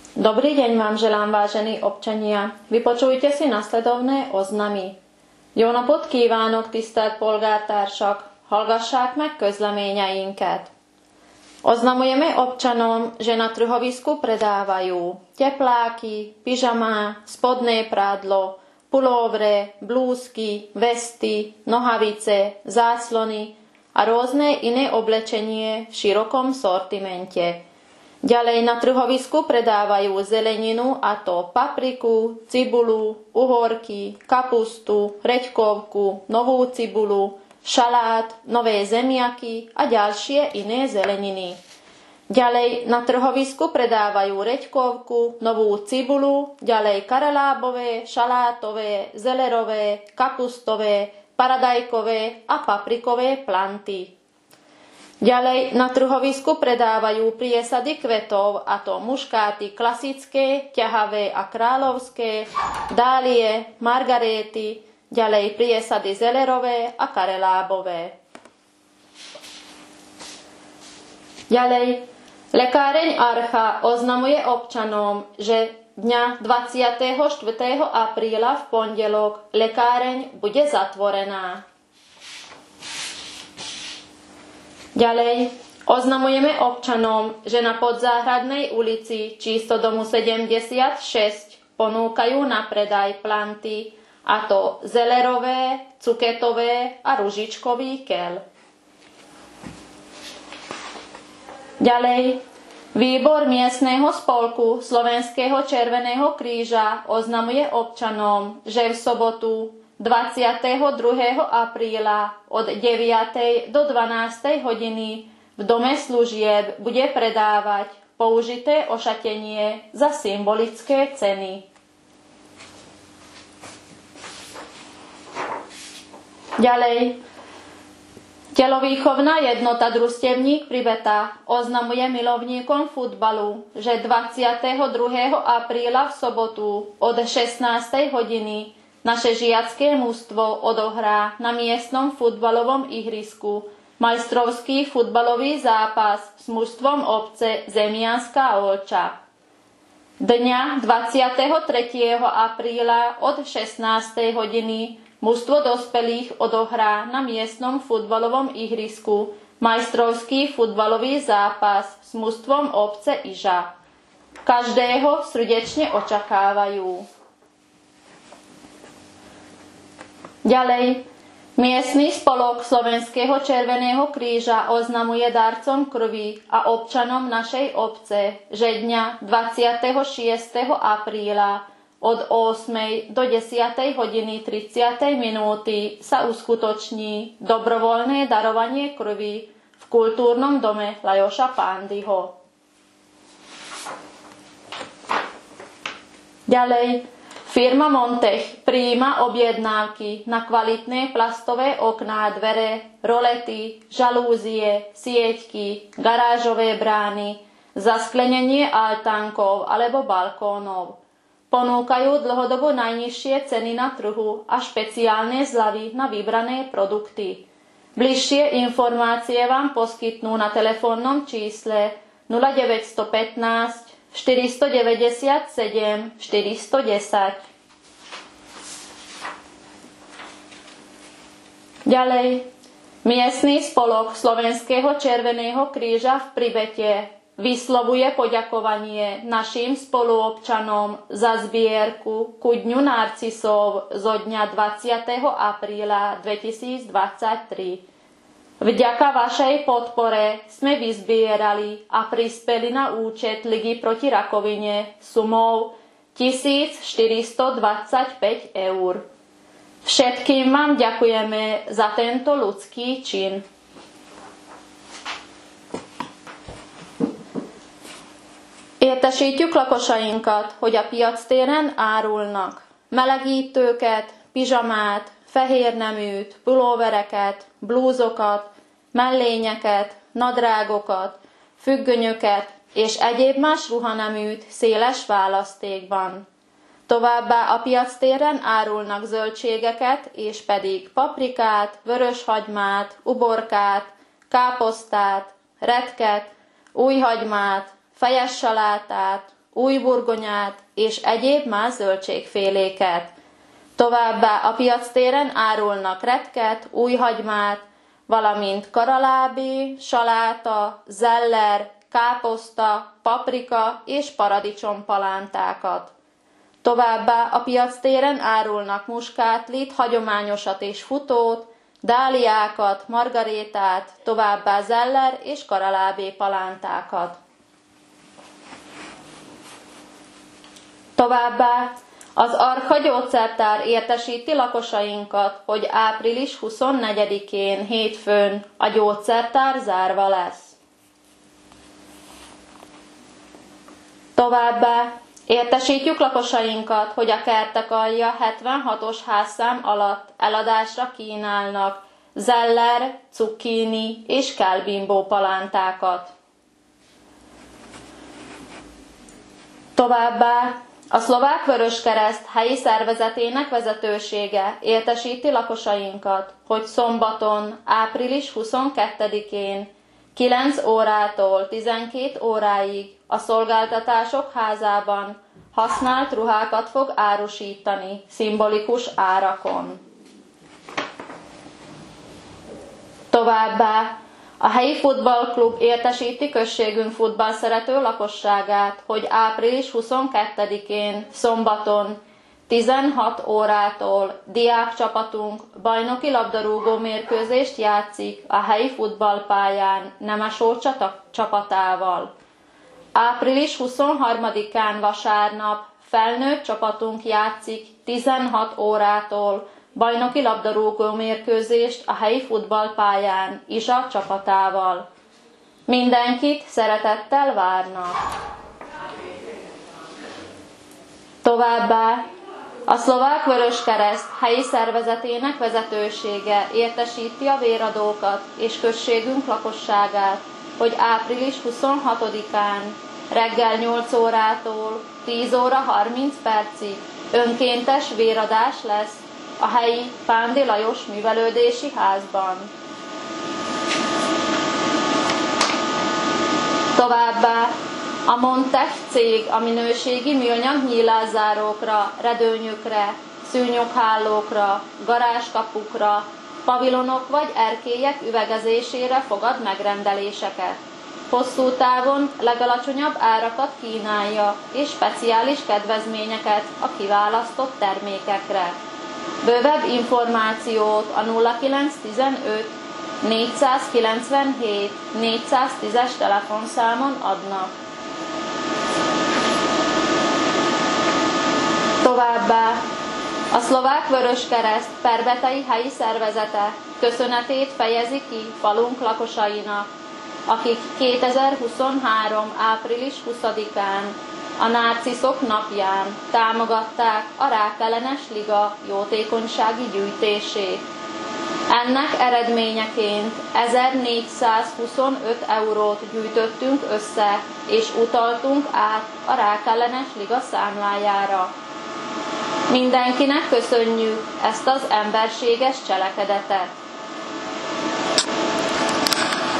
Dobrý deň vám želám, vážení občania. Vypočujte si nasledovné oznamy. Jó napot kívánok, tisztelt polgártársak! Hallgassák meg közleményeinket. Oznamujeme občanom, že na trhovisku predávajú tepláky, pyžamá, spodné prádlo, pulóvre, blúzky, vesty, nohavice, záclony a rôzne iné oblečenie v širokom sortimente. Ďalej na trhovisku predávajú zeleninu, a to papriku, cibulu, uhorky, kapustu, reďkovku, novú cibulu, šalát, nové zemiaky a ďalšie iné zeleniny. Ďalej na trhovisku predávajú reďkovku, novú cibulu, ďalej karalábové, šalátové, zelerové, kapustové, paradajkové a paprikové planty. Ďalej na trhovisku predávajú priesady kvetov, a to muškáty klasické, ťahavé a kráľovské, dálie, margaréty, ďalej priesady zelerové a karelábové. Ďalej, lekáreň Archa oznamuje občanom, že dňa 24. apríla v pondelok lekáreň bude zatvorená. Ďalej, oznamujeme občanom, že na Podzáhradnej ulici číslo domu 76 ponúkajú na predaj planty, a to zelerové, cuketové a ružičkový kel. Ďalej, výbor miestneho spolku Slovenského Červeného kríža oznamuje občanom, že v sobotu 22. apríla od 9. do 12. hodiny v dome služieb bude predávať použité ošatenie za symbolické ceny. Ďalej, telovýchovná jednota Družstevník Pribeta oznamuje milovníkom futbalu, že 22. apríla v sobotu od 16. hodiny naše žiacké mužstvo odohrá na miestnom futbalovom ihrisku majstrovský futbalový zápas s mužstvom obce Zemianska Olča. Dňa 23. apríla od 16. hodiny mužstvo dospelých odohrá na miestnom futbalovom ihrisku majstrovský futbalový zápas s mužstvom obce Iža. Každého srdečne očakávajú. Ďalej, miestny spolok Slovenského Červeného kríža oznamuje darcom krvi a občanom našej obce, že dňa 26. apríla od 8. do 10. hodiny 30. minúty sa uskutoční dobrovoľné darovanie krvi v kultúrnom dome Lajoša Pándyho. Ďalej, firma Montech prijíma objednávky na kvalitné plastové okná, dvere, rolety, žalúzie, sieťky, garážové brány, zasklenenie altánkov alebo balkónov. Ponúkajú dlhodobo najnižšie ceny na trhu a špeciálne zľavy na vybrané produkty. Bližšie informácie vám poskytnú na telefónnom čísle 0915 497 410. Ďalej, miestny spolok Slovenského Červeného kríža v Pribete vyslovuje poďakovanie našim spoluobčanom za zbierku ku Dňu narcisov zo dňa 20. apríla 2023. Vďaka vašej podpore sme vyzbierali a prispeli na účet Ligy proti rakovine sumou 1425 eur. Všetkým vám ďakujeme za tento ľudský čin. Értesítjük lakosainkat, hogy a piactéren árulnak melegítőket, pizsamát, fehérneműt, pulóvereket, blúzokat, mellényeket, nadrágokat, függönyöket és egyéb más ruhaneműt széles választékban. Továbbá a piactéren árulnak zöldségeket, és pedig paprikát, vöröshagymát, uborkát, káposztát, retket, újhagymát, fejes salátát, új burgonyát és egyéb más zöldségféléket. Továbbá a piactéren árulnak retket, új hagymát, valamint karalábé, saláta, zeller, káposzta, paprika és paradicsompalántákat. Továbbá a piactéren árulnak muskátlit, hagyományosat és futót, dáliákat, margarétát, továbbá zeller és karalábé palántákat. Továbbá az Arka gyógyszertár értesíti lakosainkat, hogy április 24-én hétfőn a gyógyszertár zárva lesz. Továbbá értesítjük lakosainkat, hogy a Kertek alja 76-os házszám alatt eladásra kínálnak zeller, cukkini és kelbimbó palántákat. Továbbá a Szlovák Vöröskereszt helyi szervezetének vezetősége értesíti lakosainkat, hogy szombaton, április 22-én 9 órától 12 óráig a Szolgáltatások Házában használt ruhákat fog árusítani szimbolikus árakon. Továbbá a helyi futballklub értesíti községünk futballszerető lakosságát, hogy április 22-én szombaton 16 órától diákcsapatunk bajnoki labdarúgó mérkőzést játszik a helyi futballpályán Nemesó csapatával. Április 23-án vasárnap felnőtt csapatunk játszik 16 órától bajnoki labdarúgó mérkőzést a helyi futballpályán Izsa csapatával. Mindenkit szeretettel várnak. Továbbá a Szlovák Vöröskereszt helyi szervezetének vezetősége értesíti a véradókat és községünk lakosságát, hogy április 26-án reggel 8 órától 10 óra 30 percig önkéntes véradás lesz a helyi Pándi Lajos művelődési házban. Továbbá a Montech cég a minőségi műanyag nyílászárókra, redőnyökre, szűnyoghálókra, garázskapukra, pavilonok vagy erkélyek üvegezésére fogad megrendeléseket. Hosszú távon legalacsonyabb árakat kínálja és speciális kedvezményeket a kiválasztott termékekre. Bővebb információt a 0915 497 410-es telefonszámon adnak. Továbbá a Szlovák Vöröskereszt perbetei helyi szervezete köszönetét fejezi ki falunk lakosainak, akik 2023. április 20-án a Nárciszok napján támogatták a Rákellenes Liga jótékonysági gyűjtését. Ennek eredményeként 1425 eurót gyűjtöttünk össze, és utaltunk át a Rákellenes Liga számlájára. Mindenkinek köszönjük ezt az emberséges cselekedetet.